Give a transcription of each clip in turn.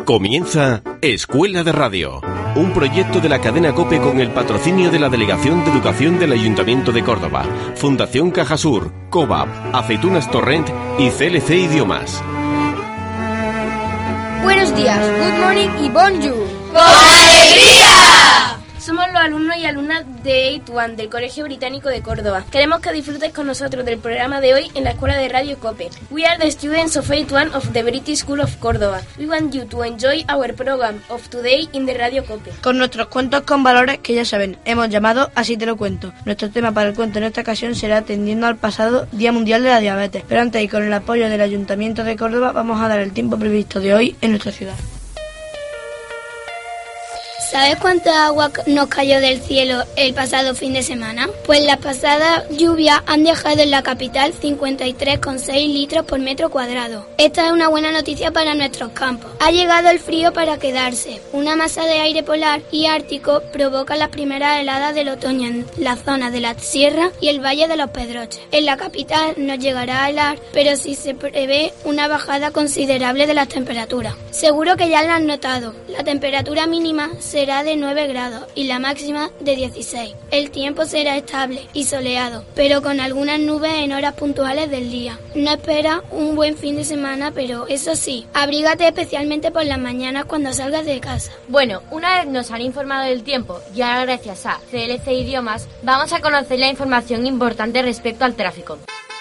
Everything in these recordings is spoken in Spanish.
Comienza Escuela de Radio, un proyecto de la cadena COPE con el patrocinio de la Delegación de Educación del Ayuntamiento de Córdoba, Fundación Cajasur, COVAP, Aceitunas Torrent y CLC Idiomas. Buenos días, good morning y bonjour. ¡Con alegría! Somos los alumnos y alumnas de 8-1 del Colegio Británico de Córdoba. Queremos que disfrutes con nosotros del programa de hoy en la Escuela de Radio COPE. We are the students of 8-1 of the British School of Córdoba. We want you to enjoy our program of today in the Radio COPE. Con nuestros cuentos con valores que ya saben, hemos llamado Así te lo cuento. Nuestro tema para el cuento en esta ocasión será atendiendo al pasado Día Mundial de la Diabetes. Pero antes y con el apoyo del Ayuntamiento de Córdoba vamos a dar el tiempo previsto de hoy en nuestra ciudad. ¿Sabes cuánta agua nos cayó del cielo el pasado fin de semana? Pues las pasadas lluvias han dejado en la capital 53,6 litros por metro cuadrado. Esta es una buena noticia para nuestros campos. Ha llegado el frío para quedarse. Una masa de aire polar y ártico provoca las primeras heladas del otoño en la zona de la sierra y el valle de los Pedroches. En la capital no llegará a helar, pero sí se prevé una bajada considerable de las temperaturas. Seguro que ya la han notado. La temperatura mínima será de 9 grados y la máxima de 16. El tiempo será estable y soleado, pero con algunas nubes en horas puntuales del día. No espera un buen fin de semana, pero eso sí, abrígate especialmente por las mañanas cuando salgas de casa. Bueno, una vez nos han informado del tiempo y ahora gracias a CLC Idiomas vamos a conocer la información importante respecto al tráfico.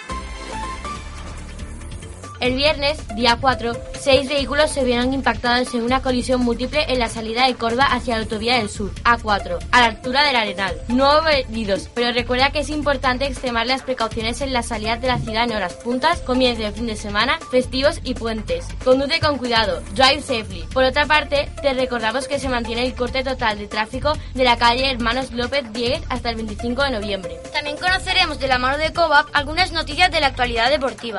El viernes, día 4, 6 vehículos se vieron impactados en una colisión múltiple en la salida de Córdoba hacia la autovía del sur, A4, a la altura del Arenal. No hubo heridos, pero recuerda que es importante extremar las precauciones en las salidas de la ciudad en horas puntas, comienzo de fin de semana, festivos y puentes. Conduce con cuidado, drive safely. Por otra parte, te recordamos que se mantiene el corte total de tráfico de la calle Hermanos López Dieguez hasta el 25 de noviembre. También conoceremos de la mano de COVAP algunas noticias de la actualidad deportiva.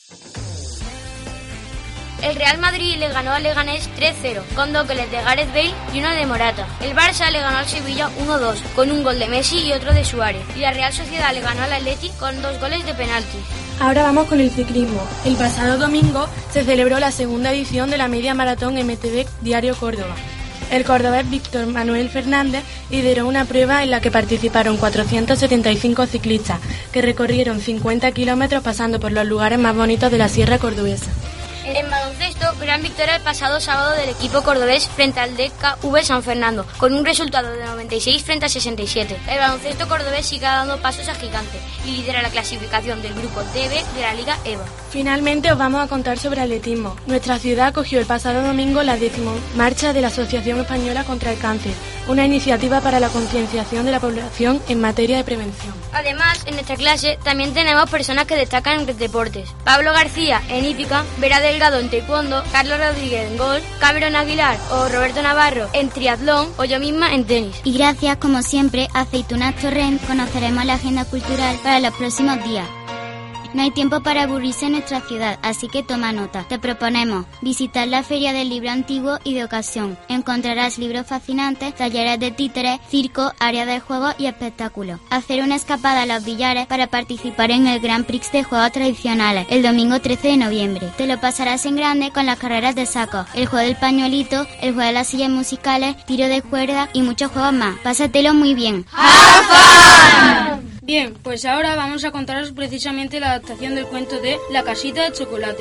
El Real Madrid le ganó al Leganés 3-0, con 2 goles de Gareth Bale y uno de Morata. El Barça le ganó al Sevilla 1-2, con un gol de Messi y otro de Suárez. Y la Real Sociedad le ganó al Atleti con 2 goles de penalti. Ahora vamos con el ciclismo. El pasado domingo se celebró la segunda edición de la media maratón MTB Diario Córdoba. El cordobés Víctor Manuel Fernández lideró una prueba en la que participaron 475 ciclistas, que recorrieron 50 kilómetros pasando por los lugares más bonitos de la sierra cordobesa. En baloncesto, gran victoria el pasado sábado del equipo cordobés frente al DKV San Fernando, con un resultado de 96 frente a 67. El baloncesto cordobés sigue dando pasos a gigante y lidera la clasificación del grupo DB de la Liga EVA. Finalmente os vamos a contar sobre atletismo. Nuestra ciudad acogió el pasado domingo la 10ª marcha de la Asociación Española contra el Cáncer, una iniciativa para la concienciación de la población en materia de prevención. Además, en nuestra clase también tenemos personas que destacan en deportes. Pablo García en hípica, Vera Delgado en taekwondo, Carlos Rodríguez en golf, Cameron Aguilar o Roberto Navarro en triatlón o yo misma en tenis. Y gracias, como siempre, a Aceitunas Torrent conoceremos la agenda cultural para los próximos días. No hay tiempo para aburrirse en nuestra ciudad, así que toma nota. Te proponemos visitar la Feria del Libro Antiguo y de Ocasión. Encontrarás libros fascinantes, talleres de títeres, circo, área de juegos y espectáculos. Hacer una escapada a los billares para participar en el Grand Prix de juegos tradicionales, el domingo 13 de noviembre. Te lo pasarás en grande con las carreras de sacos, el juego del pañuelito, el juego de las sillas musicales, tiro de cuerda y muchos juegos más. Pásatelo muy bien. ¡Have fun! Bien, pues ahora vamos a contaros precisamente la adaptación del cuento de La casita de chocolate.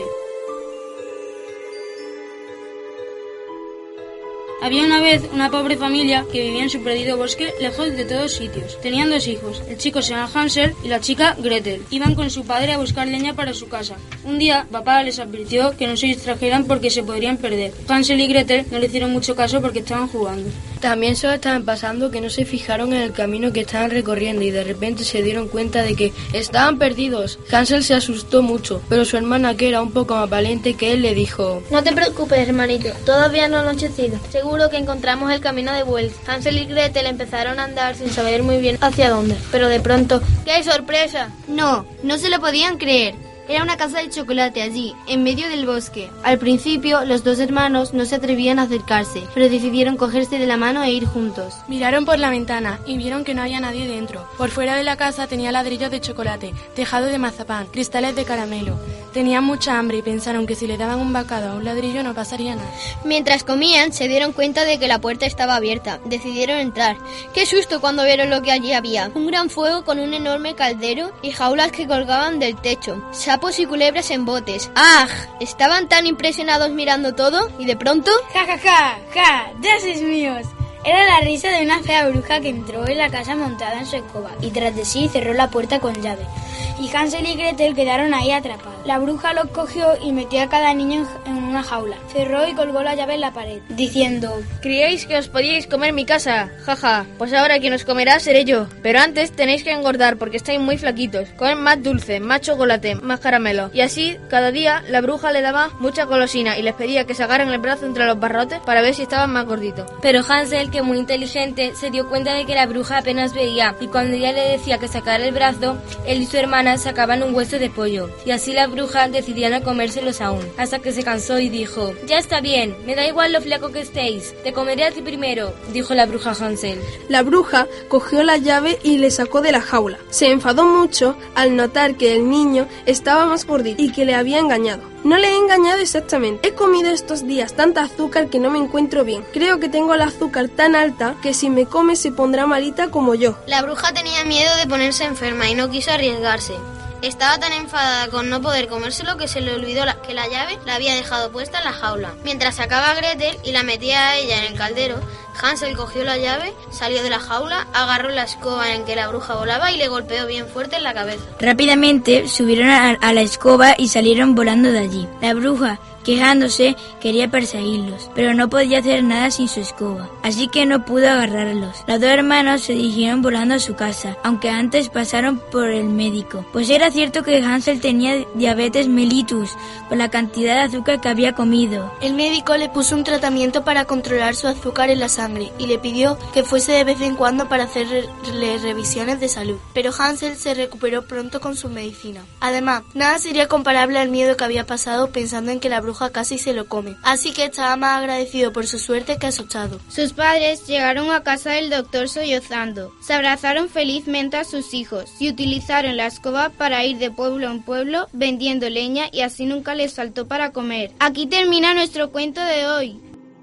Había una vez una pobre familia que vivía en su perdido bosque, lejos de todos sitios. Tenían 2 hijos, el chico se llama Hansel y la chica Gretel. Iban con su padre a buscar leña para su casa. Un día, papá les advirtió que no se distrajeran porque se podrían perder. Hansel y Gretel no le hicieron mucho caso porque estaban jugando. También se lo estaban pasando que no se fijaron en el camino que estaban recorriendo y de repente se dieron cuenta de que estaban perdidos. Hansel se asustó mucho, pero su hermana, que era un poco más valiente que él, le dijo: No te preocupes, hermanito, todavía no ha anochecido. Seguro que encontramos el camino de vuelta. Hansel y Gretel empezaron a andar sin saber muy bien hacia dónde, pero de pronto, ¡qué sorpresa! No se lo podían creer. Era una casa de chocolate allí, en medio del bosque. Al principio, los 2 hermanos no se atrevían a acercarse, pero decidieron cogerse de la mano e ir juntos. Miraron por la ventana y vieron que no había nadie dentro. Por fuera de la casa tenía ladrillos de chocolate, tejado de mazapán, cristales de caramelo, Tenían mucha hambre y pensaron que si le daban un bocado a un ladrillo no pasaría nada. Mientras comían, se dieron cuenta de que la puerta estaba abierta. Decidieron entrar. ¡Qué susto cuando vieron lo que allí había! Un gran fuego con un enorme caldero y jaulas que colgaban del techo. Sapos y culebras en botes. ¡Ah! Estaban tan impresionados mirando todo y de pronto... ¡Ja, ja, ja! ¡Ja! ¡Dioses míos! Era la risa de una fea bruja que entró en la casa montada en su escoba y tras de sí cerró la puerta con llave. Y Hansel y Gretel quedaron ahí atrapados. La bruja los cogió y metió a cada niño en una jaula. Cerró y colgó la llave en la pared, diciendo: ¿Creíais que os podíais comer mi casa? Jaja, pues ahora quien os comerá seré yo. Pero antes tenéis que engordar porque estáis muy flaquitos. Comen más dulce, más chocolate, más caramelo. Y así, cada día, la bruja le daba mucha golosina y les pedía que sacaran el brazo entre los barrotes para ver si estaban más gorditos. Pero Hansel, que muy inteligente, se dio cuenta de que la bruja apenas veía, y cuando ella le decía que sacara el brazo, él y su hermana sacaban un hueso de pollo, y así la bruja decidía no comérselos aún, hasta que se cansó y dijo: «Ya está bien, me da igual lo flaco que estéis, te comeré a ti primero», dijo la bruja a Hansel. La bruja cogió la llave y le sacó de la jaula. Se enfadó mucho al notar que el niño estaba más gordito y que le había engañado. «No le he engañado exactamente. He comido estos días tanta azúcar que no me encuentro bien. Creo que tengo el azúcar tan alta que si me come se pondrá malita como yo». La bruja tenía miedo de ponerse enferma y no quiso arriesgarse. Estaba tan enfadada con no poder comérselo que se le olvidó que la llave la había dejado puesta en la jaula. Mientras sacaba a Gretel y la metía a ella en el caldero, Hansel cogió la llave, salió de la jaula, agarró la escoba en que la bruja volaba y le golpeó bien fuerte en la cabeza. Rápidamente subieron a la escoba y salieron volando de allí. La bruja, quejándose, quería perseguirlos, pero no podía hacer nada sin su escoba, así que no pudo agarrarlos. Los dos hermanos se dirigieron volando a su casa, aunque antes pasaron por el médico, pues era cierto que Hansel tenía diabetes mellitus por la cantidad de azúcar que había comido. El médico le puso un tratamiento para controlar su azúcar en la sangre y le pidió que fuese de vez en cuando para hacerle revisiones de salud, pero Hansel se recuperó pronto con su medicina. Además, nada sería comparable al miedo que había pasado pensando en que la bruja casi se lo come, así que estaba más agradecido por su suerte que asustado. Sus padres llegaron a casa del doctor sollozando, se abrazaron felizmente a sus hijos y utilizaron la escoba para ir de pueblo en pueblo vendiendo leña y así nunca les faltó para comer. Aquí termina nuestro cuento de hoy.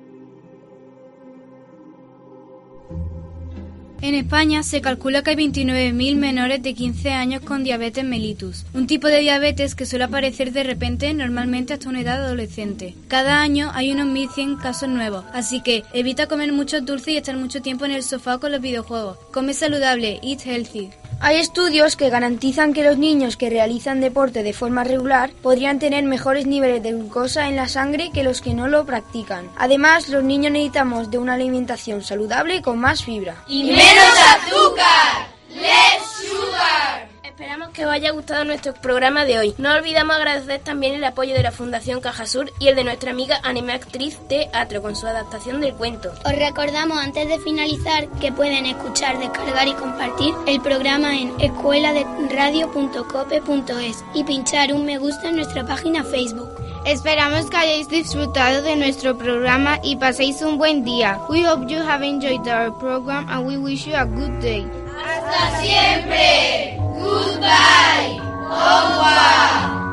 En España se calcula que hay 29.000 menores de 15 años con diabetes mellitus, un tipo de diabetes que suele aparecer de repente, normalmente hasta una edad adolescente. Cada año hay unos 1.100 casos nuevos, así que evita comer muchos dulces y estar mucho tiempo en el sofá con los videojuegos. Come saludable, eat healthy. Hay estudios que garantizan que los niños que realizan deporte de forma regular podrían tener mejores niveles de glucosa en la sangre que los que no lo practican. Además, los niños necesitamos de una alimentación saludable con más fibra. ¡Y menos azúcar! ¡Less sugar! Esperamos que os haya gustado nuestro programa de hoy. No olvidamos agradecer también el apoyo de la Fundación Cajasur y el de nuestra amiga Anime Actriz Teatro con su adaptación del cuento. Os recordamos antes de finalizar que pueden escuchar, descargar y compartir el programa en escueladerradio.cope.es y pinchar un me gusta en nuestra página Facebook. Esperamos que hayáis disfrutado de nuestro programa y paséis un buen día. We hope you have enjoyed our program and we wish you a good day. ¡Hasta siempre! ¡Goodbye! ¡Au revoir!